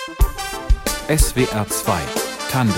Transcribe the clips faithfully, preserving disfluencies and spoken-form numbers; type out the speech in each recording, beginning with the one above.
S W R zwei Tandem.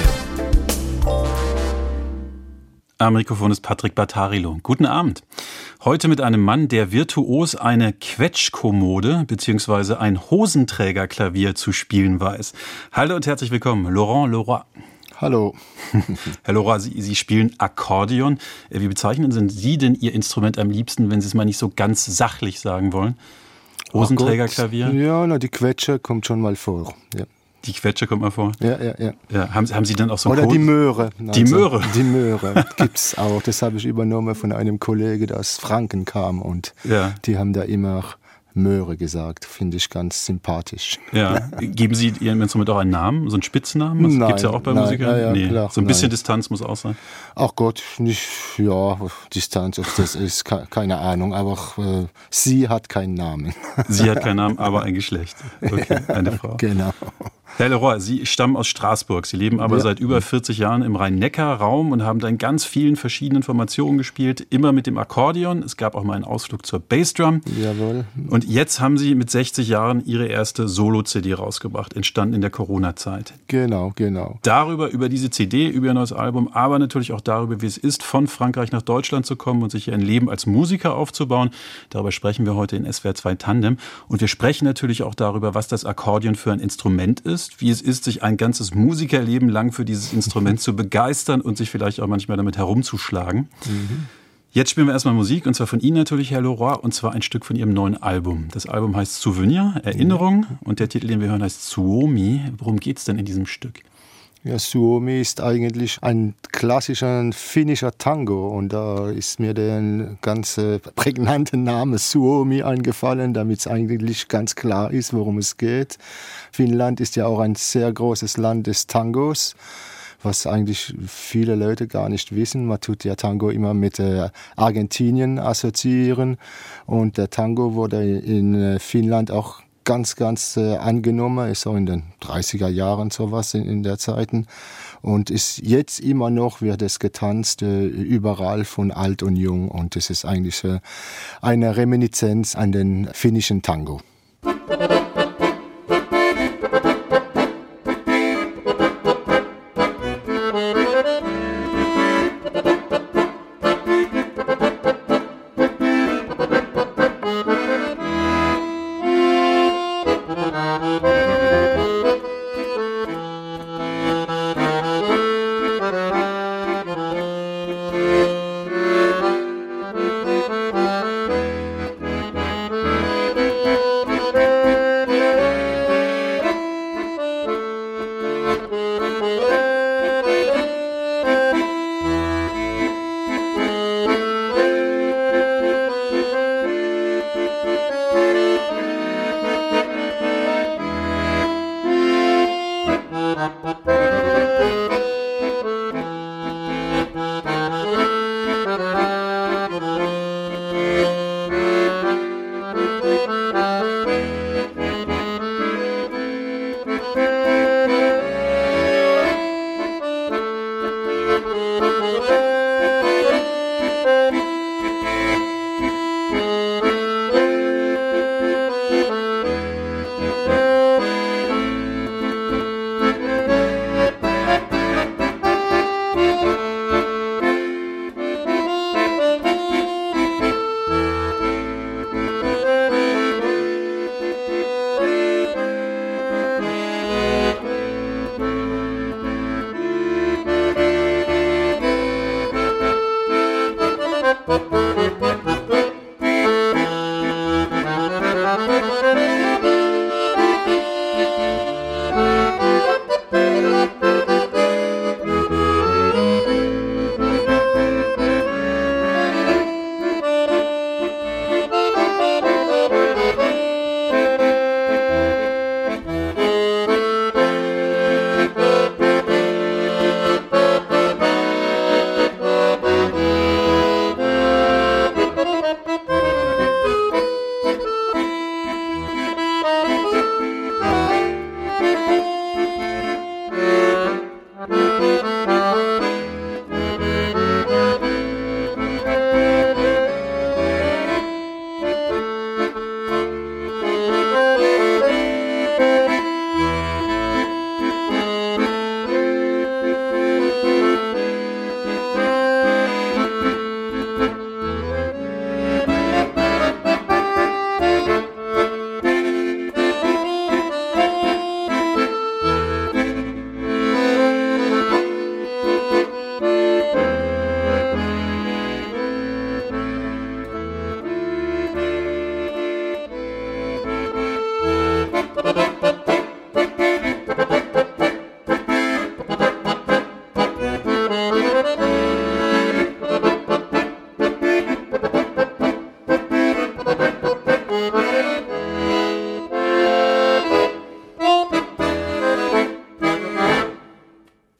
Am Mikrofon ist Patrick Battarilo. Guten Abend. Heute mit einem Mann, der virtuos eine Quetschkommode bzw. ein Hosenträgerklavier zu spielen weiß. Hallo und herzlich willkommen, Laurent Leroy. Hallo. Herr Leroy, Sie, Sie spielen Akkordeon. Wie bezeichnen Sie denn Ihr Instrument am liebsten, wenn Sie es mal nicht so ganz sachlich sagen wollen? Hosenträgerklavier? Ja, na, die Quetsche kommt schon mal vor. Ja. Die Quetsche kommt mal vor? Ja, ja, ja. ja haben, haben Sie dann auch so Oder Code? die Möhre. Die also, Möhre? Die Möhre gibt's auch. Das habe ich übernommen von einem Kollegen, der aus Franken kam. Und ja. die haben da immer Möhre gesagt. Finde ich ganz sympathisch. Ja. Geben Sie Ihrem Instrument auch einen Namen, so einen Spitznamen? Das gibt es ja auch bei nein, Musikern. Ja, ja, nee. klar, so ein bisschen nein. Distanz muss auch sein. Ach Gott, nicht, ja, Distanz, ob das ist, keine Ahnung. Aber äh, sie hat keinen Namen. Sie hat keinen Namen, aber ein Geschlecht. Okay, eine Frau. Genau. Herr Leroy, Sie stammen aus Straßburg. Sie leben aber ja. seit über vierzig Jahren im Rhein-Neckar-Raum und haben da in ganz vielen verschiedenen Formationen gespielt, immer mit dem Akkordeon. Es gab auch mal einen Ausflug zur Bassdrum. Jawohl. Und jetzt haben Sie mit sechzig Jahren Ihre erste Solo-C D rausgebracht, entstanden in der Corona-Zeit. Genau, genau. Darüber, über diese C D, über Ihr neues Album, aber natürlich auch darüber, wie es ist, von Frankreich nach Deutschland zu kommen und sich hier ein Leben als Musiker aufzubauen. Darüber sprechen wir heute in S W R zwei Tandem. Und wir sprechen natürlich auch darüber, was das Akkordeon für ein Instrument ist, wie es ist, sich ein ganzes Musikerleben lang für dieses Instrument zu begeistern und sich vielleicht auch manchmal damit herumzuschlagen. Mhm. Jetzt spielen wir erstmal Musik, und zwar von Ihnen natürlich, Herr Leroy, und zwar ein Stück von Ihrem neuen Album. Das Album heißt Souvenir, Erinnerung, und der Titel, den wir hören, heißt Suomi. Worum geht's denn in diesem Stück? Ja, Suomi ist eigentlich ein klassischer finnischer Tango, und da ist mir der ganz äh, prägnante Name Suomi eingefallen, damit es eigentlich ganz klar ist, worum es geht. Finnland ist ja auch ein sehr großes Land des Tangos, was eigentlich viele Leute gar nicht wissen. Man tut ja Tango immer mit äh, Argentinien assoziieren, und der Tango wurde in äh, Finnland auch ganz, ganz äh, angenommen, ist auch in den dreißiger Jahren sowas in, in der Zeiten, und ist jetzt immer noch, wird es getanzt, äh, überall von alt und jung, und es ist eigentlich äh, eine Reminiszenz an den finnischen Tango.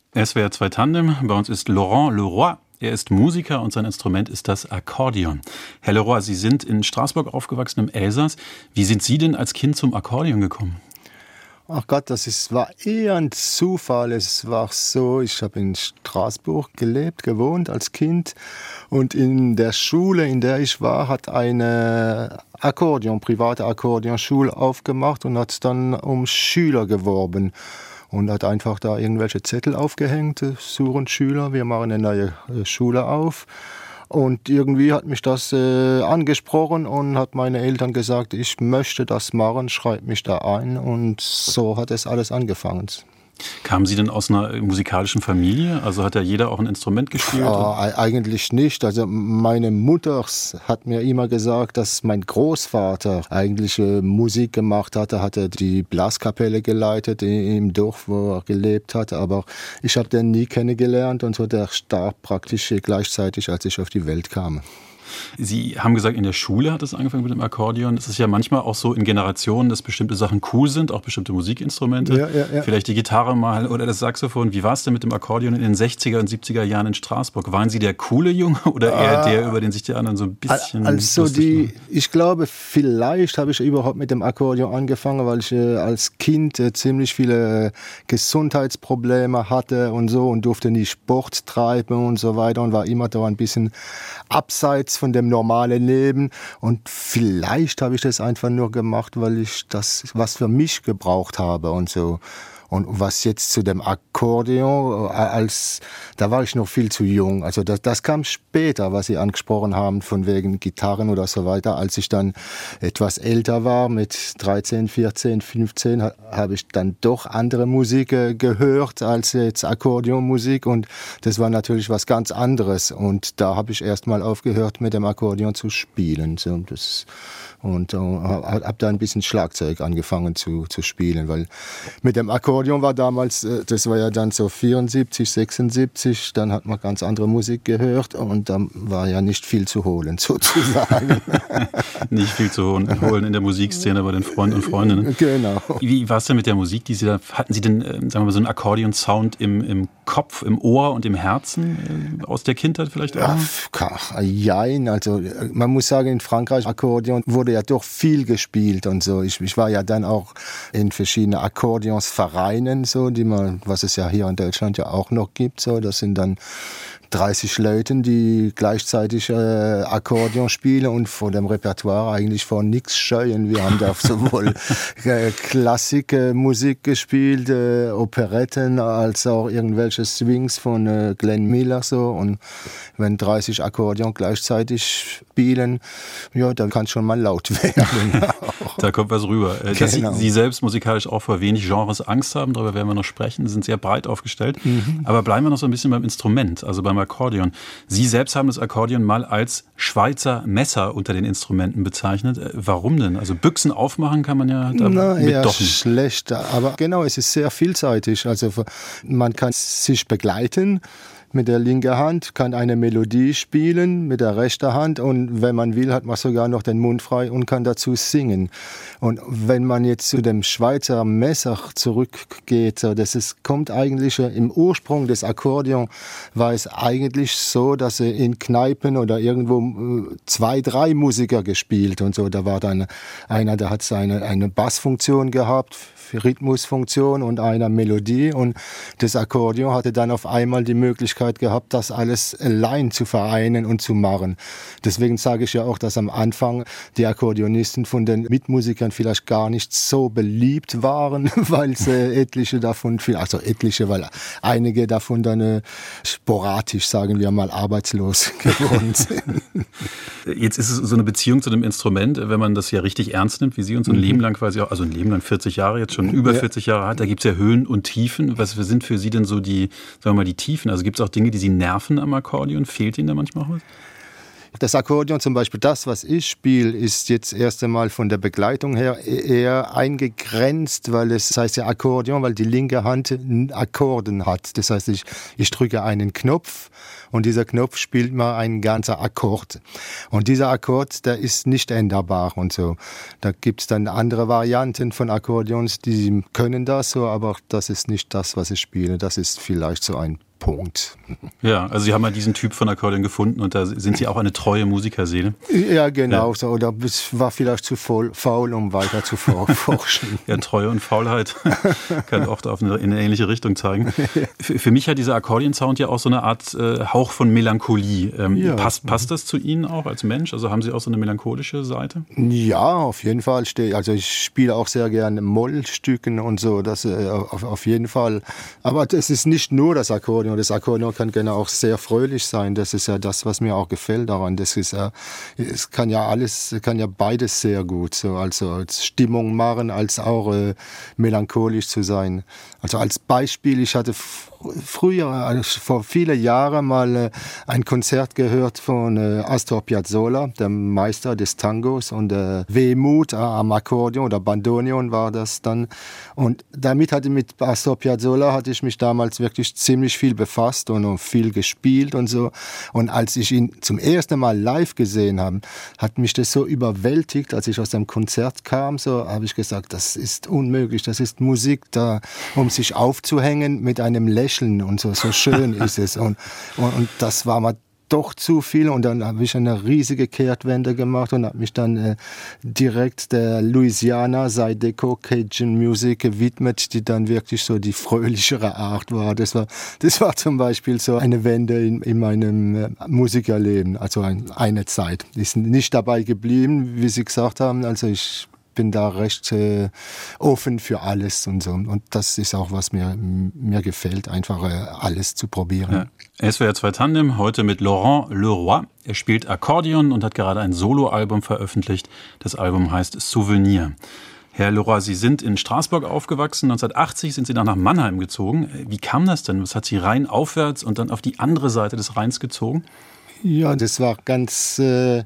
S W R zwei Tandem. Bei uns ist Laurent Leroy. Er ist Musiker und sein Instrument ist das Akkordeon. Herr Leroy, Sie sind in Straßburg aufgewachsen im Elsass. Wie sind Sie denn als Kind zum Akkordeon gekommen? Ach Gott, das ist, war eher ein Zufall. Es war so, ich habe in Straßburg gelebt, gewohnt als Kind. Und in der Schule, in der ich war, hat eine Akkordeon, private Akkordeonschule aufgemacht und hat dann um Schüler geworben. Und hat einfach da irgendwelche Zettel aufgehängt, suchen Schüler, wir machen eine neue Schule auf. Und irgendwie hat mich das äh, angesprochen und hat meine Eltern gesagt, ich möchte das machen, schreib mich da ein. Und so hat es alles angefangen. Kamen Sie denn aus einer musikalischen Familie? Also hat ja jeder auch ein Instrument gespielt? Ja, eigentlich nicht. Also meine Mutter hat mir immer gesagt, dass mein Großvater eigentlich äh, Musik gemacht hatte, hatte die Blaskapelle geleitet im Dorf, wo er gelebt hat. Aber ich habe den nie kennengelernt und so, der starb praktisch gleichzeitig, als ich auf die Welt kam. Sie haben gesagt, in der Schule hat es angefangen mit dem Akkordeon. Es ist ja manchmal auch so in Generationen, dass bestimmte Sachen cool sind, auch bestimmte Musikinstrumente. Ja, ja, ja. Vielleicht die Gitarre mal oder das Saxophon. Wie war es denn mit dem Akkordeon in den sechziger und siebziger Jahren in Straßburg? Waren Sie der coole Junge oder eher der, über den sich die anderen so ein bisschen Also die, ich glaube, vielleicht habe ich überhaupt mit dem Akkordeon angefangen, weil ich äh, als Kind äh, ziemlich viele Gesundheitsprobleme hatte und so und durfte nie Sport treiben und so weiter und war immer da ein bisschen abseits von dem normalen Leben. Und vielleicht habe ich das einfach nur gemacht, weil ich das was für mich gebraucht habe und so. Und was jetzt zu dem Akkordeon, als, da war ich noch viel zu jung. Also das, das kam später, was Sie angesprochen haben, von wegen Gitarren oder so weiter. Als ich dann etwas älter war, mit dreizehn, vierzehn, fünfzehn, habe ich dann doch andere Musik gehört als jetzt Akkordeonmusik. Und das war natürlich was ganz anderes. Und da habe ich erst mal aufgehört, mit dem Akkordeon zu spielen. So, das und äh, habe da ein bisschen Schlagzeug angefangen zu, zu spielen, weil mit dem Akkordeon war damals, äh, das war ja dann so vierundsiebzig, sechsundsiebzig, dann hat man ganz andere Musik gehört und dann war ja nicht viel zu holen, sozusagen. Nicht viel zu holen in der Musikszene bei den Freunden und Freundinnen. Genau. Wie war es denn mit der Musik, die Sie da, hatten Sie denn, sagen wir mal, so einen Akkordeon-Sound im, im Kopf, im Ohr und im Herzen äh, aus der Kindheit vielleicht auch? Ja, jein, also man muss sagen, in Frankreich Akkordeon wurde ja doch viel gespielt und so. Ich, ich war ja dann auch in verschiedenen Akkordeonsvereinen, so, die man, was es ja hier in Deutschland ja auch noch gibt, so. Das sind dann dreißig Leute, die gleichzeitig äh, Akkordeon spielen und vor dem Repertoire eigentlich vor nichts scheuen. Wir haben da sowohl äh, Klassikmusik gespielt, äh, Operetten, als auch irgendwelche Swings von äh, Glenn Miller, so. Und wenn dreißig Akkordeon gleichzeitig spielen, ja, dann kann es schon mal laut werden. Da kommt was rüber. Dass genau. Sie, Sie selbst musikalisch auch vor wenig Genres Angst haben, darüber werden wir noch sprechen. Sie sind sehr breit aufgestellt. Mhm. Aber bleiben wir noch so ein bisschen beim Instrument, also beim Akkordeon. Sie selbst haben das Akkordeon mal als Schweizer Messer unter den Instrumenten bezeichnet. Warum denn? Also Büchsen aufmachen kann man ja damit Na, eher doch nicht. Schlecht, aber genau, es ist sehr vielseitig. Also man kann sich begleiten. Mit der linken Hand kann eine Melodie spielen, mit der rechten Hand und wenn man will, hat man sogar noch den Mund frei und kann dazu singen. Und wenn man jetzt zu dem Schweizer Messer zurückgeht, das ist, kommt eigentlich im Ursprung des Akkordeon, war es eigentlich so, dass in Kneipen oder irgendwo zwei, drei Musiker gespielt und so. Da war dann einer, der hat seine eine Bassfunktion gehabt, Rhythmusfunktion und einer Melodie und das Akkordeon hatte dann auf einmal die Möglichkeit gehabt, das alles allein zu vereinen und zu machen. Deswegen sage ich ja auch, dass am Anfang die Akkordeonisten von den Mitmusikern vielleicht gar nicht so beliebt waren, weil äh, etliche davon, also etliche, weil einige davon dann äh, sporadisch, sagen wir mal, arbeitslos geworden sind. Jetzt ist es so eine Beziehung zu dem Instrument, wenn man das ja richtig ernst nimmt, wie Sie uns so ein mhm. Leben lang quasi auch, also ein Leben lang vierzig Jahre jetzt schon über ja. vierzig Jahre hat, da gibt es ja Höhen und Tiefen. Was sind für Sie denn so die, sagen wir mal, die Tiefen? Also gibt es auch Dinge, die Sie nerven am Akkordeon? Fehlt Ihnen da manchmal auch was? Das Akkordeon zum Beispiel, das, was ich spiele, ist jetzt erst einmal von der Begleitung her eher eingegrenzt, weil es das heißt ja Akkordeon, weil die linke Hand Akkorden hat. Das heißt, ich, ich drücke einen Knopf und dieser Knopf spielt mal ein ganzer Akkord. Und dieser Akkord, der ist nicht änderbar und so. Da gibt es dann andere Varianten von Akkordeons, die können das so, aber das ist nicht das, was ich spiele. Das ist vielleicht so ein Punkt. Ja, also Sie haben mal diesen Typ von Akkordeon gefunden und da sind Sie auch eine treue Musikerseele. Ja, genau. Ja. So, oder es war vielleicht zu faul, faul um weiter zu forschen. Ja, Treue und Faulheit kann oft auf eine, in eine ähnliche Richtung zeigen. Für, für mich hat dieser Akkordeon-Sound ja auch so eine Art äh, Hauch von Melancholie. Ähm, ja. passt, passt das zu Ihnen auch als Mensch? Also haben Sie auch so eine melancholische Seite? Ja, auf jeden Fall. Also ich spiele auch sehr gerne Mollstücken und so. Das äh, auf, auf jeden Fall. Aber das ist nicht nur das Akkordeon. Das Akkordeon kann gerne auch sehr fröhlich sein. Das ist ja das, was mir auch gefällt daran. Das ist ja, es kann ja alles, kann ja beides sehr gut. So, also als Stimmung machen, als auch äh, melancholisch zu sein. Also als Beispiel, ich hatte früher, also vor vielen Jahren mal äh, ein Konzert gehört von äh, Astor Piazzolla, der Meister des Tangos, und äh, Wehmut äh, am Akkordeon oder Bandoneon war das dann. Und damit hatte mit Astor Piazzolla hatte ich mich damals wirklich ziemlich viel befasst und, und viel gespielt und so. Und als ich ihn zum ersten Mal live gesehen habe, hat mich das so überwältigt, als ich aus dem Konzert kam, so habe ich gesagt, das ist unmöglich, das ist Musik, da um sich aufzuhängen mit einem Lächeln und so, so schön ist es. Und, und, und das war mal doch zu viel und dann habe ich eine riesige Kehrtwende gemacht und habe mich dann äh, direkt der Louisiana Zydeco Cajun Music gewidmet, die dann wirklich so die fröhlichere Art war. Das war, das war zum Beispiel so eine Wende in, in meinem äh, Musikerleben, also ein, eine Zeit. Ist nicht dabei geblieben, wie Sie gesagt haben, also ich bin da recht äh, offen für alles und so. Und das ist auch, was mir, mir gefällt, einfach äh, alles zu probieren. Ja. S W R zwei Tandem, heute mit Laurent Leroy. Er spielt Akkordeon und hat gerade ein Soloalbum veröffentlicht. Das Album heißt Souvenir. Herr Leroy, Sie sind in Straßburg aufgewachsen. neunzehnhundertachtzig sind Sie dann nach Mannheim gezogen. Wie kam das denn? Was hat Sie Rhein aufwärts und dann auf die andere Seite des Rheins gezogen? Ja, das war ganz äh,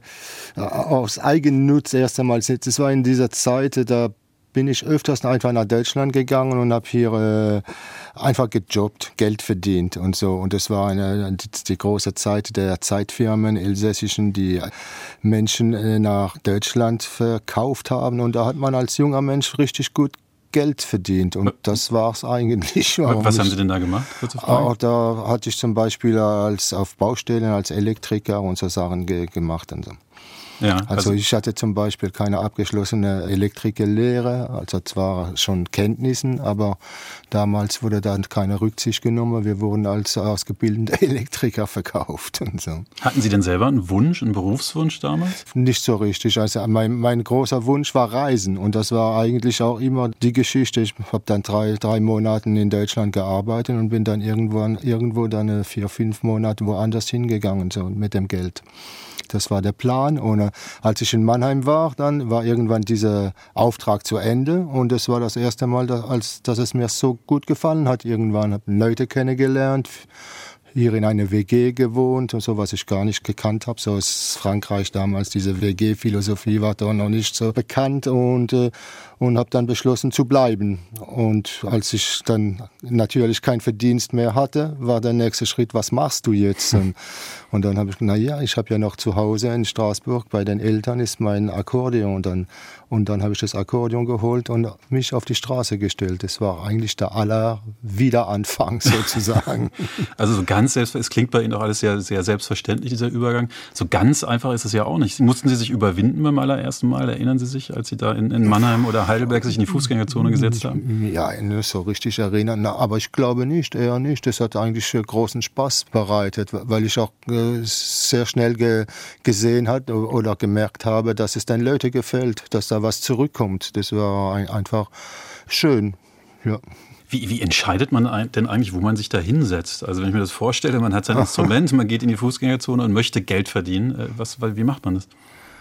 aus Eigennutz erst einmal. Das war in dieser Zeit, da bin ich öfters einfach nach Deutschland gegangen und habe hier äh, einfach gejobbt, Geld verdient und so. Und das war eine, die, die große Zeit der Zeitfirmen, elsässischen, die Menschen äh, nach Deutschland verkauft haben. Und da hat man als junger Mensch richtig gut Geld verdient und das war es eigentlich. Was haben Sie denn da gemacht? Auch da hatte ich zum Beispiel als auf Baustellen als Elektriker und so Sachen ge- gemacht. Und so. Ja, also, also ich hatte zum Beispiel keine abgeschlossene Elektrikerlehre, also zwar schon Kenntnissen, aber damals wurde dann keine Rücksicht genommen. Wir wurden als ausgebildete Elektriker verkauft und so. Hatten Sie denn selber einen Wunsch, einen Berufswunsch damals? Nicht so richtig. Also mein, mein großer Wunsch war Reisen und das war eigentlich auch immer die Geschichte. Ich habe dann drei, drei Monate in Deutschland gearbeitet und bin dann irgendwo, irgendwo dann vier, fünf Monate woanders hingegangen so, mit dem Geld. Das war der Plan. Und äh, als ich in Mannheim war, dann war irgendwann dieser Auftrag zu Ende. Und das war das erste Mal, dass, als, dass es mir so gut gefallen hat. Irgendwann habe ich Leute kennengelernt, hier in einer W G gewohnt und so, was ich gar nicht gekannt habe. So aus Frankreich damals, diese W G-Philosophie war da noch nicht so bekannt und, äh, und habe dann beschlossen zu bleiben. Und als ich dann natürlich keinen Verdienst mehr hatte, war der nächste Schritt, was machst du jetzt? Und, und dann habe ich gesagt, na ja, ich habe ja noch zu Hause in Straßburg, bei den Eltern ist mein Akkordeon. Und dann, und dann habe ich das Akkordeon geholt und mich auf die Straße gestellt. Das war eigentlich der aller Wiederanfang sozusagen. Also so ganz selbst, es klingt bei Ihnen auch alles sehr, sehr selbstverständlich, dieser Übergang. So ganz einfach ist es ja auch nicht. Mussten Sie sich überwinden beim allerersten Mal? Erinnern Sie sich, als Sie da in, in Mannheim oder Heidelberg sich in die Fußgängerzone gesetzt haben? Ja, nicht so richtig erinnern. Na, aber ich glaube nicht, eher nicht. Das hat eigentlich großen Spaß bereitet, weil ich auch äh, sehr schnell ge- gesehen habe oder gemerkt habe, dass es den Leuten gefällt, dass da was zurückkommt. Das war ein, einfach schön, ja. Wie, wie entscheidet man denn eigentlich, wo man sich da hinsetzt? Also wenn ich mir das vorstelle, man hat sein Instrument, man geht in die Fußgängerzone und möchte Geld verdienen. Was, wie macht man das?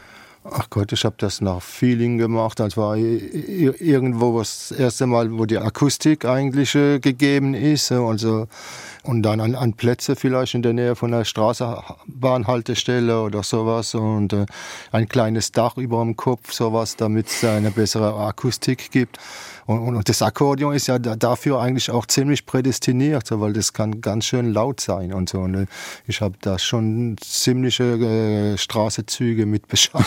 Ach Gott, ich habe das nach Feeling gemacht. Das war irgendwo das erste Mal, wo die Akustik eigentlich äh, gegeben ist. Also, und dann an, an Plätze vielleicht in der Nähe von einer Straßenbahnhaltestelle oder sowas. Und äh, ein kleines Dach über dem Kopf, sowas, damit es eine bessere Akustik gibt. Und, und das Akkordeon ist ja da, dafür eigentlich auch ziemlich prädestiniert, so, weil das kann ganz schön laut sein und so. Und äh, ich habe da schon ziemliche äh, Straßenzüge mit Bescheid.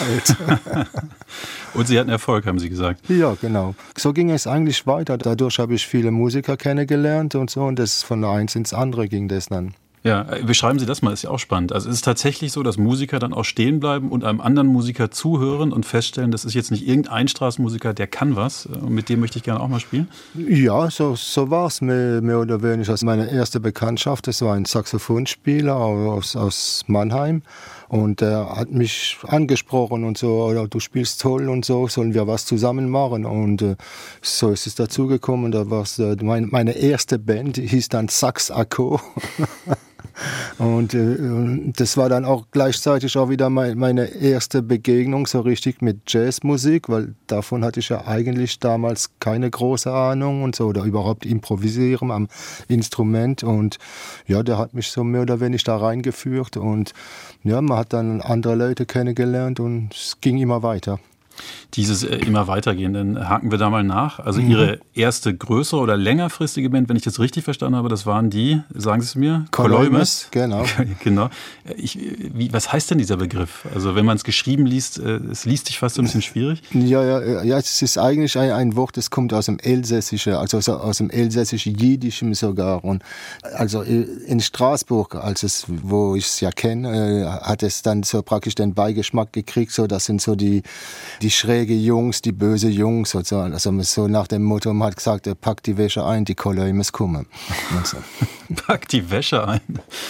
Und Sie hatten Erfolg, haben Sie gesagt. Ja, genau. So ging es eigentlich weiter. Dadurch habe ich viele Musiker kennengelernt und so. Und das von eins ins andere ging das dann. Ja, beschreiben Sie das mal, ist ja auch spannend. Also ist es tatsächlich so, dass Musiker dann auch stehen bleiben und einem anderen Musiker zuhören und feststellen, das ist jetzt nicht irgendein Straßenmusiker, der kann was und mit dem möchte ich gerne auch mal spielen? Ja, so, so war es mehr, mehr oder weniger. Also meine erste Bekanntschaft, das war ein Saxophonspieler aus, aus Mannheim. Und er hat mich angesprochen und so, oder du spielst toll und so, sollen wir was zusammen machen? Und äh, so ist es dazugekommen. Da war's, äh, mein, meine erste Band hieß dann Sax Akko. Und äh, das war dann auch gleichzeitig auch wieder mein, meine erste Begegnung so richtig mit Jazzmusik, weil davon hatte ich ja eigentlich damals keine große Ahnung und so, oder überhaupt improvisieren am Instrument. Und ja, der hat mich so mehr oder weniger da reingeführt und ja, man hat dann andere Leute kennengelernt und es ging immer weiter. Dieses äh, immer weitergehen, dann haken wir da mal nach. Also mhm. Ihre erste größere oder längerfristige Band, wenn ich das richtig verstanden habe, das waren die, sagen Sie es mir? Koleumes, genau. Genau. Ich, wie, was heißt denn dieser Begriff? Also wenn man es geschrieben liest, äh, es liest sich fast so ein bisschen schwierig. Ja, ja, ja, es ist eigentlich ein, ein Wort, das kommt aus dem Elsässischen, also aus dem Elsässisch-Jiddischen sogar. Und also in Straßburg, als es, wo ich es ja kenne, hat es dann so praktisch den Beigeschmack gekriegt, so das sind so die die schräge Jungs, die böse Jungs, sozusagen. Also so nach dem Motto, man hat gesagt, pack die Wäsche ein, die Koleumes kommen. Also. Pack die Wäsche ein.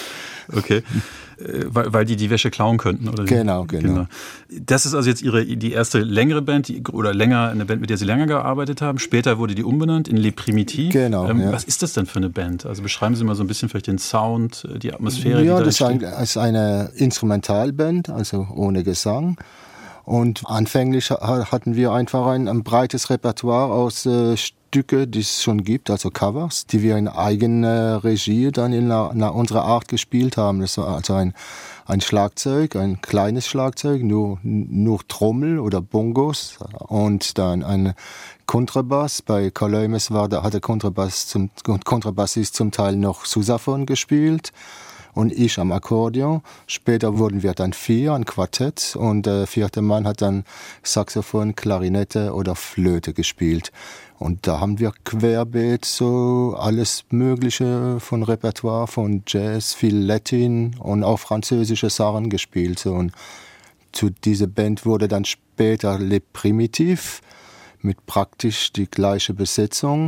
Okay. Weil, weil die die Wäsche klauen könnten, oder? Genau, genau, genau. Das ist also jetzt Ihre die erste längere Band, die, oder länger eine Band, mit der Sie länger gearbeitet haben. Später wurde die umbenannt in Les Primitifs. Genau. Ähm, ja. Was ist das denn für eine Band? Also beschreiben Sie mal so ein bisschen vielleicht den Sound, die Atmosphäre. Ja, die das ist eine Instrumentalband, also ohne Gesang. Und anfänglich hatten wir einfach ein, ein breites Repertoire aus äh, Stücke, die es schon gibt, also Covers, die wir in eigener Regie dann in einer, nach unserer Art gespielt haben. Das war also ein, ein Schlagzeug, ein kleines Schlagzeug, nur, nur Trommel oder Bongos und dann ein Kontrabass. Bei Koleumes war, da hat der Kontrabass zum, Kontrabassist zum Teil noch Sousaphon gespielt. Und ich am Akkordeon. Später wurden wir dann vier, ein Quartett. Und der vierte Mann hat dann Saxophon, Klarinette oder Flöte gespielt. Und da haben wir querbeet so alles Mögliche von Repertoire, von Jazz, viel Latin und auch französische Sachen gespielt. So. Und zu dieser Band wurde dann später Les Primitifs mit praktisch die gleiche Besetzung.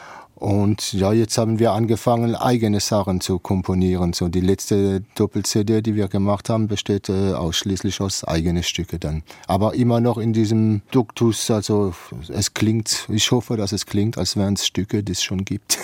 Und ja, jetzt haben wir angefangen, eigene Sachen zu komponieren. So die letzte Doppel-C D, die wir gemacht haben, besteht äh, ausschließlich aus eigenen Stücken dann. Aber immer noch in diesem Duktus, also es klingt, ich hoffe, dass es klingt, als wären es Stücke, die es schon gibt.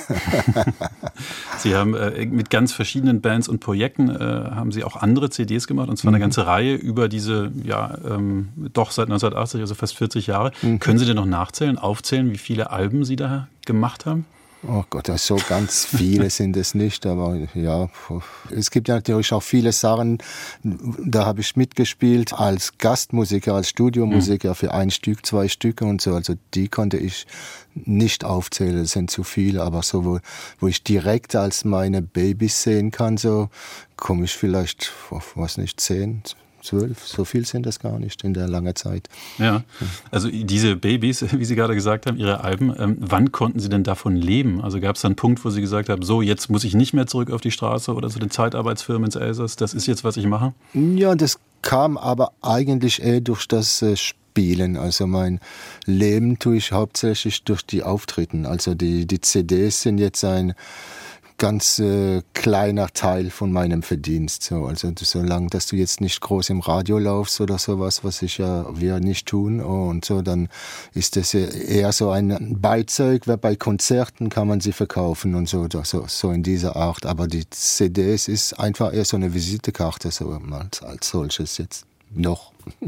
Sie haben äh, mit ganz verschiedenen Bands und Projekten, äh, haben Sie auch andere C Ds gemacht, und zwar mhm. eine ganze Reihe über diese, ja, ähm, doch seit neunzehnhundertachtzig, also fast vierzig Jahre. Mhm. Können Sie denn noch nachzählen, aufzählen, wie viele Alben Sie da gemacht haben? Oh Gott, so ganz viele sind es nicht, aber ja, es gibt ja natürlich auch viele Sachen, da habe ich mitgespielt als Gastmusiker, als Studiomusiker für ein Stück, zwei Stücke und so, also die konnte ich nicht aufzählen, das sind zu viele, aber so, wo, wo ich direkt als meine Babys sehen kann, so komme ich vielleicht, was nicht, zehn, zwölf, so viel sind das gar nicht in der langen Zeit. Ja, also diese Babys, wie Sie gerade gesagt haben, Ihre Alben, ähm, wann konnten Sie denn davon leben? Also gab es da einen Punkt, wo Sie gesagt haben, so, jetzt muss ich nicht mehr zurück auf die Straße oder zu den Zeitarbeitsfirmen ins Elsass, das ist jetzt, was ich mache? Ja, das kam aber eigentlich eher durch das äh, Spielen. Also mein Leben tue ich hauptsächlich durch die Auftritten. Also die, die C Ds sind jetzt ein ganz äh, kleiner Teil von meinem Verdienst. So. Also solange, dass du jetzt nicht groß im Radio laufst oder sowas, was ich ja wir nicht tun und so, dann ist das eher so ein Beizeug, weil bei Konzerten kann man sie verkaufen und so, so, so in dieser Art. Aber die C Ds ist einfach eher so eine Visitekarte, so als, als solches jetzt noch.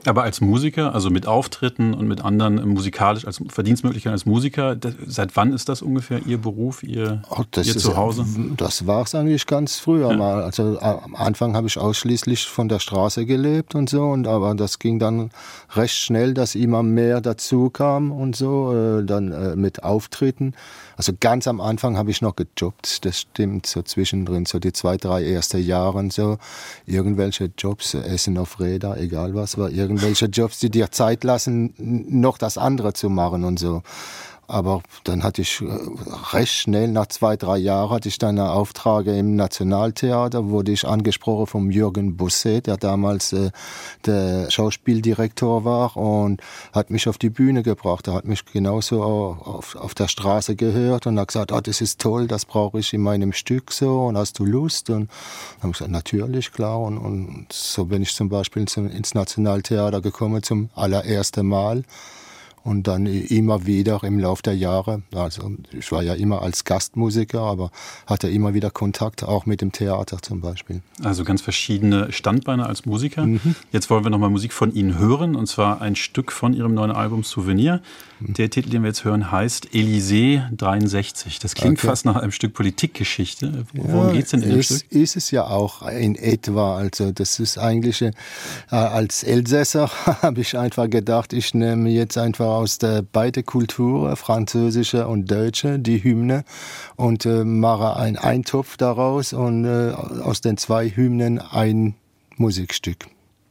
Aber als Musiker, also mit Auftritten und mit anderen musikalisch, als Verdienstmöglichkeiten als Musiker, das, seit wann ist das ungefähr Ihr Beruf, Ihr, oh, das Ihr ist, Zuhause? Das war es eigentlich ganz früher ja. mal. Also am Anfang habe ich ausschließlich von der Straße gelebt und so, und aber das ging dann recht schnell, dass immer mehr dazu kam und so, äh, dann äh, mit Auftritten. Also ganz am Anfang habe ich noch gejobbt, das stimmt, so zwischendrin, so die zwei, drei ersten Jahre und so, irgendwelche Jobs, Essen auf Räder, egal was, war irgendwelche Jobs, die dir Zeit lassen, noch das andere zu machen und so. Aber dann hatte ich recht schnell, nach zwei, drei Jahren, hatte ich dann einen Auftrag im Nationaltheater, wurde ich angesprochen vom Jürgen Busset, der damals äh, der Schauspieldirektor war, und hat mich auf die Bühne gebracht. Er hat mich genauso auf, auf der Straße gehört und hat gesagt, ah, das ist toll, das brauche ich in meinem Stück so, und hast du Lust? Und dann habe ich gesagt, natürlich, klar. Und, und so bin ich zum Beispiel zum, ins Nationaltheater gekommen zum allerersten Mal. Und dann immer wieder im Laufe der Jahre, also ich war ja immer als Gastmusiker, aber hatte immer wieder Kontakt, auch mit dem Theater zum Beispiel. Also ganz verschiedene Standbeine als Musiker. Mhm. Jetzt wollen wir nochmal Musik von Ihnen hören, und zwar ein Stück von Ihrem neuen Album Souvenir. Der Titel, den wir jetzt hören, heißt Élysée dreiundsechzig. Das klingt okay. fast nach einem Stück Politikgeschichte. Worum ja, geht es denn in dem ist, Stück? Ist es ja auch in etwa. Also das ist eigentlich, äh, als Elsässer habe ich einfach gedacht, ich nehme jetzt einfach aus der beiden Kulturen, französische und deutsche, die Hymne, und äh, mache einen Eintopf daraus und äh, aus den zwei Hymnen ein Musikstück.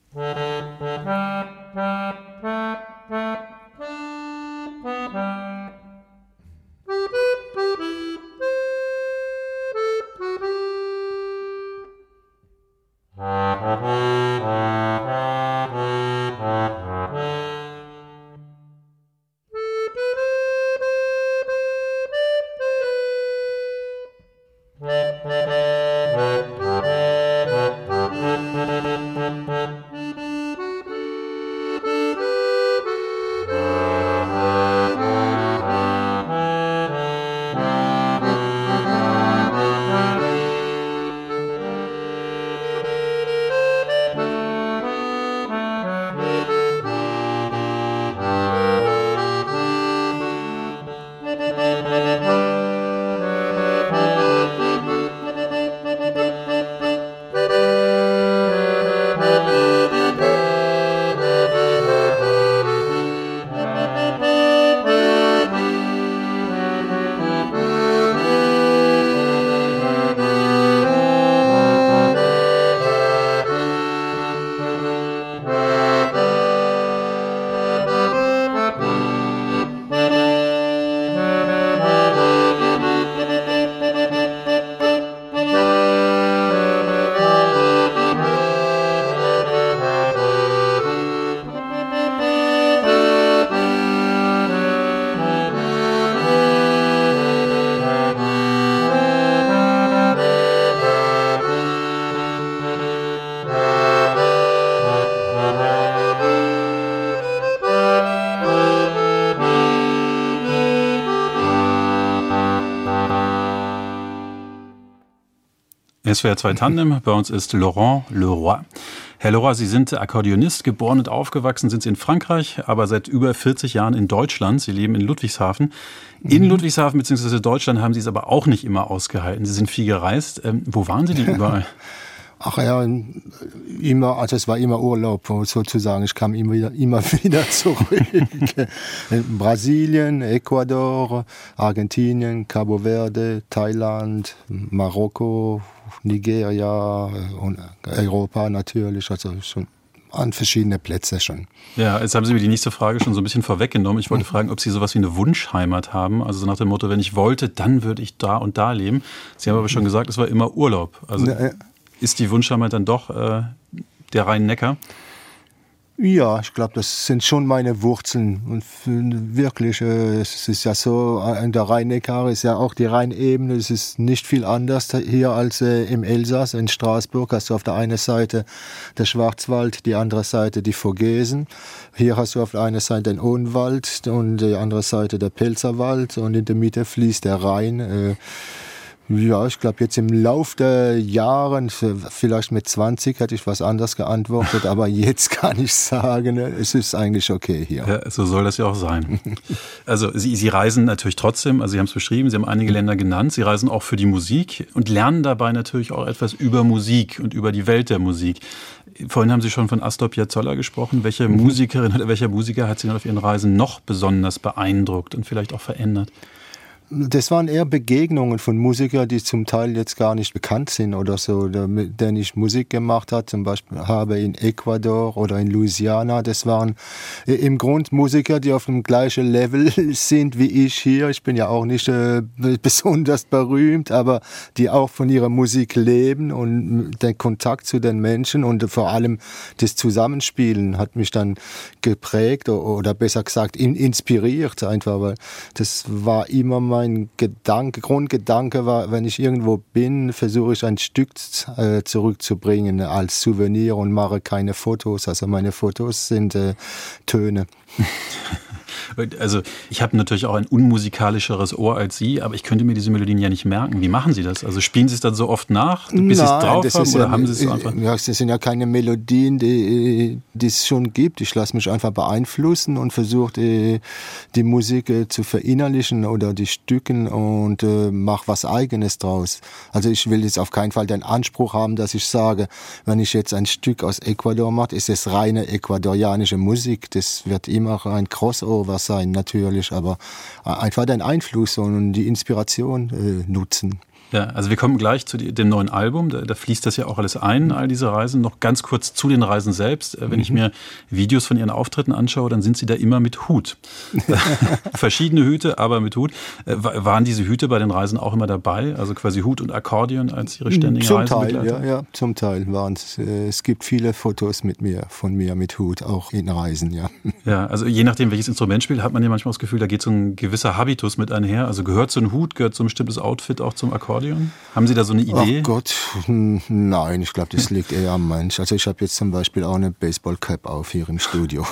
S W R zwei Tandem, bei uns ist Laurent Leroy. Herr Leroy, Sie sind Akkordeonist, geboren und aufgewachsen sind Sie in Frankreich, aber seit über vierzig Jahren in Deutschland. Sie leben in Ludwigshafen. In Ludwigshafen bzw. Deutschland haben Sie es aber auch nicht immer ausgehalten. Sie sind viel gereist. Ähm, wo waren Sie denn überall? Ach ja, immer, also es war immer Urlaub sozusagen. Ich kam immer wieder, immer wieder zurück. Brasilien, Ecuador, Argentinien, Cabo Verde, Thailand, Marokko, Nigeria und Europa natürlich. Also schon an verschiedene Plätze schon. Ja, jetzt haben Sie mir die nächste Frage schon so ein bisschen vorweggenommen. Ich wollte fragen, ob Sie sowas wie eine Wunschheimat haben. Also so nach dem Motto, wenn ich wollte, dann würde ich da und da leben. Sie haben aber schon gesagt, es war immer Urlaub. Also ja, ja. Ist die Wunschheimat dann doch äh, der Rhein-Neckar? Ja, ich glaube, das sind schon meine Wurzeln. Und wirklich, äh, es ist ja so, an der Rhein-Neckar ist ja auch die Rheinebene. Es ist nicht viel anders hier als äh, im Elsass. In Straßburg hast du auf der einen Seite der Schwarzwald, die andere Seite die Vogesen. Hier hast du auf der einen Seite den Odenwald und die andere Seite der Pelzerwald. Und in der Mitte fließt der Rhein. Äh, Ja, ich glaube jetzt im Lauf der Jahre, vielleicht mit zwanzig hätte ich was anderes geantwortet, aber jetzt kann ich sagen, es ist eigentlich okay hier. Ja, so soll das ja auch sein. Also Sie, Sie reisen natürlich trotzdem, also Sie haben es beschrieben, Sie haben einige Länder genannt, Sie reisen auch für die Musik und lernen dabei natürlich auch etwas über Musik und über die Welt der Musik. Vorhin haben Sie schon von Astor Piazzolla gesprochen. Welche Musikerin oder welcher Musiker hat Sie auf Ihren Reisen noch besonders beeindruckt und vielleicht auch verändert? Das waren eher Begegnungen von Musikern, die zum Teil jetzt gar nicht bekannt sind oder so, mit denen ich Musik gemacht habe, zum Beispiel habe in Ecuador oder in Louisiana. Das waren im Grunde Musiker, die auf dem gleichen Level sind wie ich hier. Ich bin ja auch nicht äh, besonders berühmt, aber die auch von ihrer Musik leben und der Kontakt zu den Menschen und vor allem das Zusammenspielen hat mich dann geprägt oder besser gesagt inspiriert einfach, weil das war immer mal mein Gedanke, Grundgedanke war, wenn ich irgendwo bin, versuche ich ein Stück äh, zurückzubringen als Souvenir und mache keine Fotos. Also meine Fotos sind äh, Töne. Also ich habe natürlich auch ein unmusikalischeres Ohr als Sie, aber ich könnte mir diese Melodien ja nicht merken. Wie machen Sie das? Also spielen Sie es dann so oft nach, bis Sie es drauf haben, oder ja, haben Sie es so einfach? Ja, das sind ja keine Melodien, die, die es schon gibt. Ich lasse mich einfach beeinflussen und versuche die, die Musik äh, zu verinnerlichen oder die Stücken und äh, mache was Eigenes draus. Also ich will jetzt auf keinen Fall den Anspruch haben, dass ich sage, wenn ich jetzt ein Stück aus Ecuador mache, ist es reine ecuadorianische Musik. Das wird immer ein Crossover sein natürlich, aber einfach den Einfluss und die Inspiration äh, nutzen. Ja, also wir kommen gleich zu dem neuen Album, da, da fließt das ja auch alles ein, all diese Reisen. Noch ganz kurz zu den Reisen selbst. Wenn mhm. ich mir Videos von Ihren Auftritten anschaue, dann sind Sie da immer mit Hut. Verschiedene Hüte, aber mit Hut. Waren diese Hüte bei den Reisen auch immer dabei? Also quasi Hut und Akkordeon als Ihre ständige zum Reisenbegleitung? Teil, ja, ja, zum Teil waren es. Es gibt viele Fotos mit mir, von mir mit Hut, auch in Reisen, ja. Ja, also je nachdem, welches Instrument spielt, hat man ja manchmal das Gefühl, da geht so ein gewisser Habitus mit einher. Also gehört so ein Hut, gehört so ein bestimmtes Outfit auch zum Akkordeon? Haben Sie da so eine Idee? Ach Gott, nein, ich glaube, das liegt eher am Mensch. Also ich habe jetzt zum Beispiel auch eine Baseball-Cap auf hier im Studio.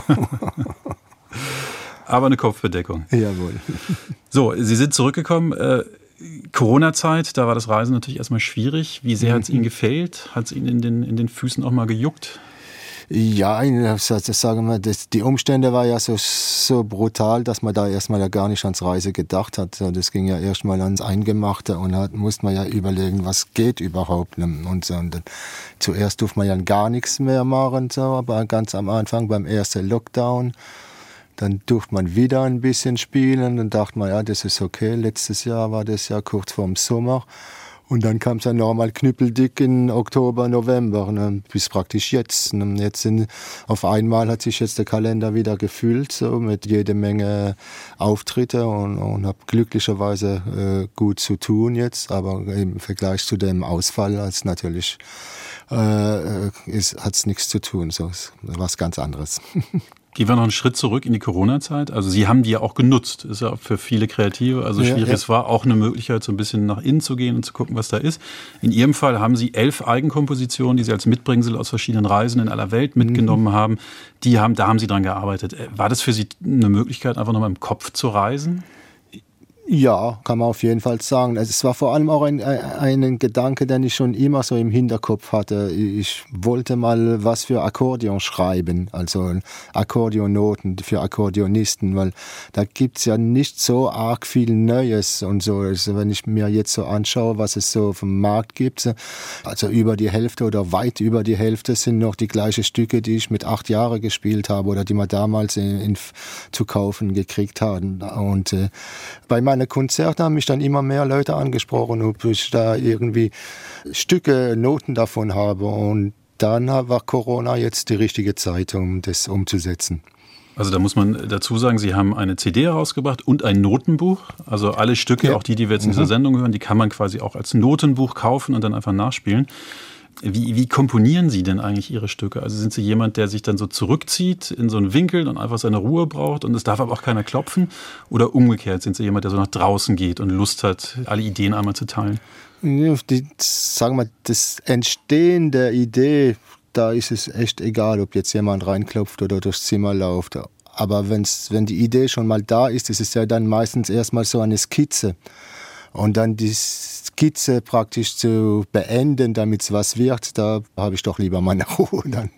Aber eine Kopfbedeckung. Jawohl. So, Sie sind zurückgekommen. Äh, Corona-Zeit, da war das Reisen natürlich erstmal schwierig. Wie sehr hat es Ihnen gefehlt? Hat es Ihnen in den, in den Füßen auch mal gejuckt? Ja, das, das sagen wir, das, die Umstände waren ja so, so brutal, dass man da erstmal ja gar nicht ans Reise gedacht hat. Das ging ja erstmal ans Eingemachte und da musste man ja überlegen, was geht überhaupt. Und, so. Und dann, zuerst durfte man ja gar nichts mehr machen, so, aber ganz am Anfang beim ersten Lockdown. Dann durfte man wieder ein bisschen spielen und dachte man, ja, das ist okay. Letztes Jahr war das ja kurz vorm Sommer. Und dann kam es ja nochmal knüppeldick in Oktober, November, ne, bis praktisch jetzt. Und jetzt sind, auf einmal hat sich jetzt der Kalender wieder gefüllt, so mit jede Menge Auftritte und, und habe glücklicherweise äh, gut zu tun jetzt. Aber im Vergleich zu dem Ausfall ist natürlich äh, hat es nichts zu tun. So ist was ganz anderes. Gehen wir noch einen Schritt zurück in die Corona-Zeit. Also Sie haben die ja auch genutzt. Ist ja für viele Kreative, also schwierig. Ja, ja. Es war auch eine Möglichkeit, so ein bisschen nach innen zu gehen und zu gucken, was da ist. In Ihrem Fall haben Sie elf Eigenkompositionen, die Sie als Mitbringsel aus verschiedenen Reisen in aller Welt mitgenommen mhm. haben. Die haben, da haben Sie dran gearbeitet. War das für Sie eine Möglichkeit, einfach nochmal im Kopf zu reisen? Ja, kann man auf jeden Fall sagen. Also es war vor allem auch ein, ein, ein Gedanke, den ich schon immer so im Hinterkopf hatte. Ich wollte mal was für Akkordeon schreiben, also Akkordeonnoten für Akkordeonisten, weil da gibt's ja nicht so arg viel Neues und so. Also wenn ich mir jetzt so anschaue, was es so vom Markt gibt, also über die Hälfte oder weit über die Hälfte sind noch die gleichen Stücke, die ich mit acht Jahren gespielt habe oder die man damals in, in, zu kaufen gekriegt haben. Und äh, bei meinen Konzerte haben mich dann immer mehr Leute angesprochen, ob ich da irgendwie Stücke, Noten davon habe. Und dann war Corona jetzt die richtige Zeit, um das umzusetzen. Also da muss man dazu sagen, Sie haben eine C D herausgebracht und ein Notenbuch. Also alle Stücke, ja. auch die, die wir jetzt in dieser Sendung hören, die kann man quasi auch als Notenbuch kaufen und dann einfach nachspielen. Wie, wie komponieren Sie denn eigentlich Ihre Stücke? Also sind Sie jemand, der sich dann so zurückzieht in so einen Winkel und einfach seine Ruhe braucht und es darf aber auch keiner klopfen? Oder umgekehrt, sind Sie jemand, der so nach draußen geht und Lust hat, alle Ideen einmal zu teilen? Ja, die, sagen wir, das Entstehen der Idee, da ist es echt egal, ob jetzt jemand reinklopft oder durchs Zimmer läuft. Aber wenn's, wenn die Idee schon mal da ist, ist es ja dann meistens erstmal so eine Skizze. Und dann die Skizze praktisch zu beenden, damit es was wird, da habe ich doch lieber meine Ruhe dann.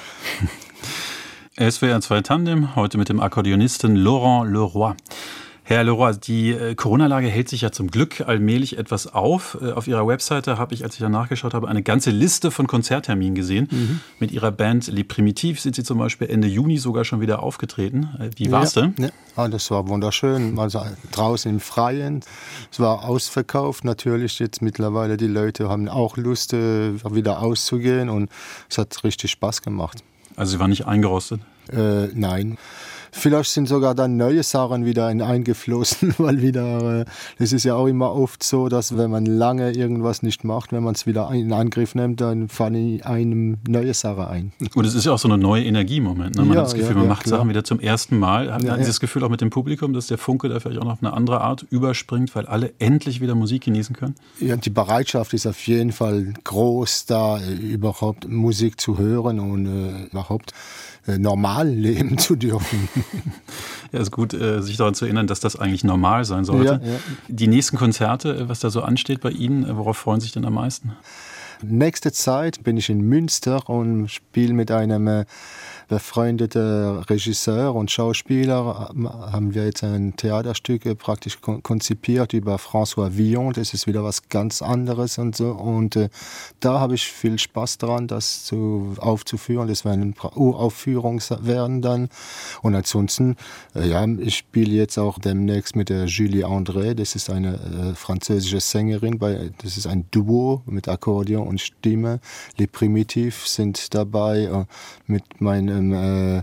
S W R zwei Tandem, heute mit dem Akkordeonisten Laurent Leroy. Herr Leroy, die Corona-Lage hält sich ja zum Glück allmählich etwas auf. Auf Ihrer Webseite habe ich, als ich da nachgeschaut habe, eine ganze Liste von Konzertterminen gesehen. Mhm. Mit Ihrer Band Les Primitifs sind Sie zum Beispiel Ende Juni sogar schon wieder aufgetreten. Wie war's denn? Ja, ja, das war wunderschön. Also draußen im Freien. Es war ausverkauft. Natürlich jetzt mittlerweile die Leute haben auch Lust, wieder auszugehen. Und es hat richtig Spaß gemacht. Also Sie waren nicht eingerostet? Äh, nein. Vielleicht sind sogar dann neue Sachen wieder eingeflossen, weil wieder, das ist ja auch immer oft so, dass wenn man lange irgendwas nicht macht, wenn man es wieder in Angriff nimmt, dann fallen einem neue Sachen ein. Und es ist ja auch so eine neue Energie im Moment. Ne? Man ja, hat das Gefühl, ja, man ja, macht klar. Sachen wieder zum ersten Mal. Haben ja, Sie das Gefühl auch mit dem Publikum, dass der Funke da vielleicht auch noch auf eine andere Art überspringt, weil alle endlich wieder Musik genießen können? Ja, die Bereitschaft ist auf jeden Fall groß, da überhaupt Musik zu hören und äh, überhaupt äh, normal leben zu dürfen. Ja, ist gut, sich daran zu erinnern, dass das eigentlich normal sein sollte. Ja, ja. Die nächsten Konzerte, was da so ansteht bei Ihnen, worauf freuen Sie sich denn am meisten? Nächste Zeit bin ich in Münster und spiele mit einem äh, befreundeten Regisseur und Schauspieler. Haben wir jetzt ein Theaterstück äh, praktisch kon- konzipiert über François Villon. Das ist wieder was ganz anderes und so. Und äh, da habe ich viel Spaß dran, das zu, aufzuführen. Das werden eine Uraufführung werden dann. Und ansonsten, äh, ja, ich spiele jetzt auch demnächst mit der Julie André. Das ist eine äh, französische Sängerin. Bei, das ist ein Duo mit Akkordeon und Stimme. Les Primitifs sind dabei äh, mit meinem äh,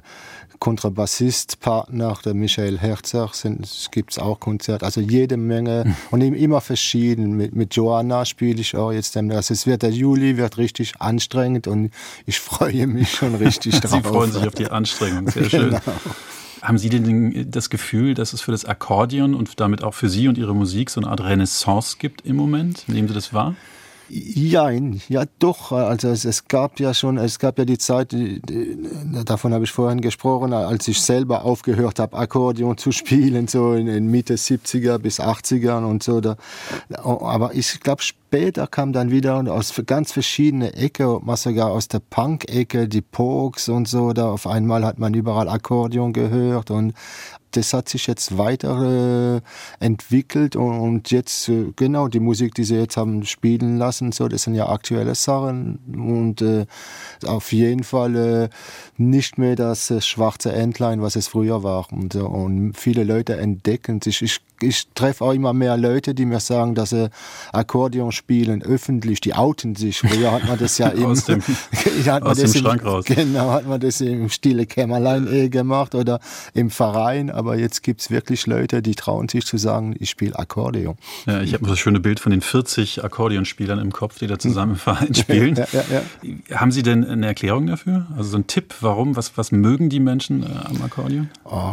Kontrabassist-Partner, der Michael Herzog, gibt es auch Konzerte. Also jede Menge mhm. und immer verschieden. Mit, mit Joanna spiele ich auch jetzt. Also es wird der Juli wird richtig anstrengend und ich freue mich schon richtig drauf. Sie freuen sich auf die Anstrengung, sehr schön. Genau. Haben Sie denn das Gefühl, dass es für das Akkordeon und damit auch für Sie und Ihre Musik so eine Art Renaissance gibt im Moment? Nehmen Sie das wahr? Ja, ja doch. Also es, es gab ja schon, es gab ja die Zeit, die, die, davon habe ich vorhin gesprochen, als ich selber aufgehört habe, Akkordeon zu spielen, so in den Mitte siebziger bis achtziger und so. Da, aber ich glaube, später kam dann wieder aus ganz verschiedenen Ecken, mal sogar aus der Punk-Ecke, die Pogues und so. Da auf einmal hat man überall Akkordeon gehört und das hat sich jetzt weiter äh, entwickelt und, und jetzt, äh, genau, die Musik, die sie jetzt haben spielen lassen, so, das sind ja aktuelle Sachen und äh, auf jeden Fall äh, nicht mehr das äh, schwarze Entlein, was es früher war. Und, äh, und viele Leute entdecken sich. Ich, ich treffe auch immer mehr Leute, die mir sagen, dass sie Akkordeon spielen, öffentlich, die outen sich. Früher hat man das ja im, aus dem, hat man aus das dem Schrank im, raus. Genau, hat man das im stille Kämmerlein eh gemacht oder im Verein. Aber jetzt gibt es wirklich Leute, die trauen sich zu sagen, ich spiele Akkordeon. Ja, ich habe das schöne Bild von den vierzig Akkordeonspielern im Kopf, die da zusammen im Verein spielen. Ja, ja, ja. Haben Sie denn eine Erklärung dafür? Also so ein Tipp, warum? Was, was mögen die Menschen äh, am Akkordeon? Oh,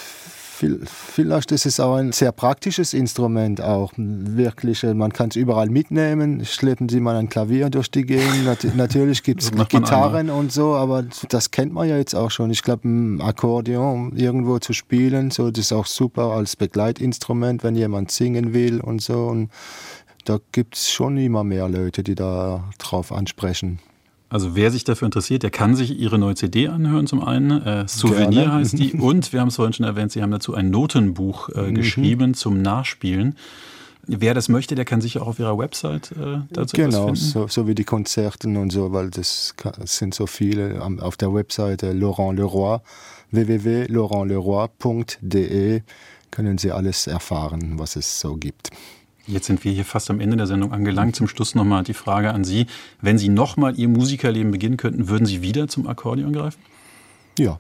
vielleicht ist es auch ein sehr praktisches Instrument auch. Wirklich, man kann es überall mitnehmen. Schleppen Sie mal ein Klavier durch die Gegend. Nat- natürlich gibt es Gitarren und so, aber das kennt man ja jetzt auch schon. Ich glaube, ein Akkordeon irgendwo zu spielen, so, das ist auch super als Begleitinstrument, wenn jemand singen will und so. Und da gibt es schon immer mehr Leute, die da drauf ansprechen. Also wer sich dafür interessiert, der kann sich Ihre neue C D anhören zum einen. Äh, Souvenir Gerne. Heißt die. Und wir haben es vorhin schon erwähnt, Sie haben dazu ein Notenbuch äh, mhm. geschrieben zum Nachspielen. Wer das möchte, der kann sich auch auf Ihrer Website äh, dazu genau, was finden. Genau, so, so wie die Konzerten und so, weil das sind so viele auf der Webseite Laurent Leroy, w w w punkt laurent leroy punkt d e können Sie alles erfahren, was es so gibt. Jetzt sind wir hier fast am Ende der Sendung angelangt. Zum Schluss nochmal die Frage an Sie. Wenn Sie nochmal Ihr Musikerleben beginnen könnten, würden Sie wieder zum Akkordeon greifen? Ja.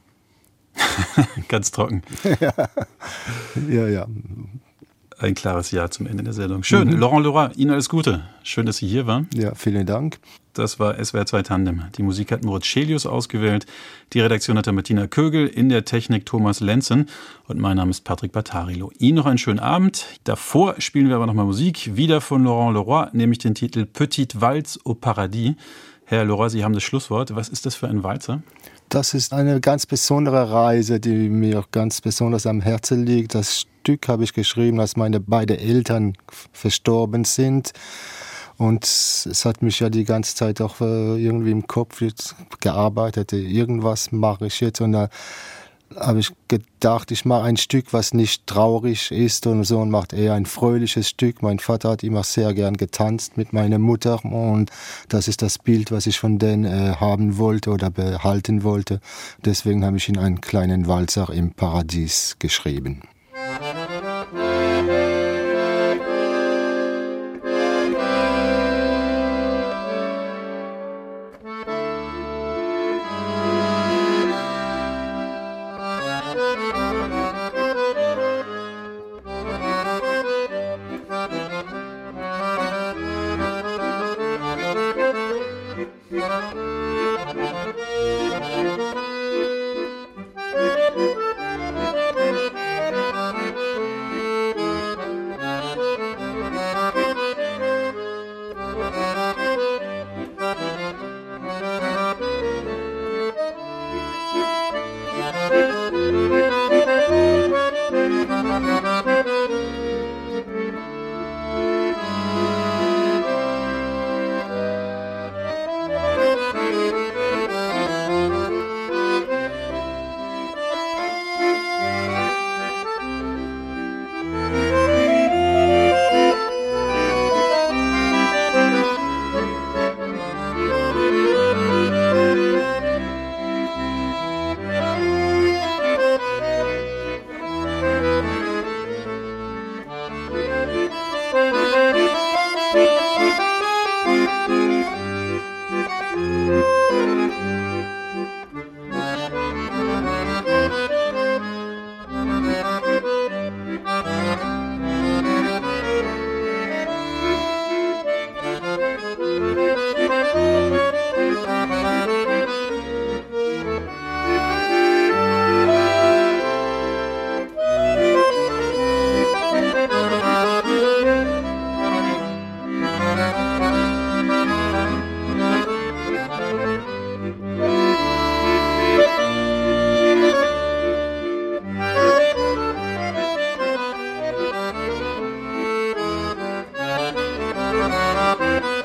Ganz trocken. ja, ja. ja. Ein klares Ja zum Ende der Sendung. Schön. Mhm. Laurent Leroy, Ihnen alles Gute. Schön, dass Sie hier waren. Ja, vielen Dank. Das war S W R zwei Tandem. Die Musik hat Moritz Schelius ausgewählt. Die Redaktion hatte Martina Kögel, in der Technik Thomas Lenzen und mein Name ist Patrick Battarilo. Ihnen noch einen schönen Abend. Davor spielen wir aber nochmal Musik, wieder von Laurent Leroy, nämlich den Titel Petite Valse au Paradis. Herr Leroy, Sie haben das Schlusswort. Was ist das für ein Walzer? Das ist eine ganz besondere Reise, die mir ganz besonders am Herzen liegt. Das Stück habe ich geschrieben, als meine beiden Eltern verstorben sind. Und es hat mich ja die ganze Zeit auch irgendwie im Kopf jetzt gearbeitet. Irgendwas mache ich jetzt. Und da habe ich gedacht, ich mache ein Stück, was nicht traurig ist und so, und macht eher ein fröhliches Stück. Mein Vater hat immer sehr gern getanzt mit meiner Mutter, und das ist das Bild, was ich von denen äh, haben wollte oder behalten wollte. Deswegen habe ich in einen kleinen Walzer im Paradies geschrieben. Musik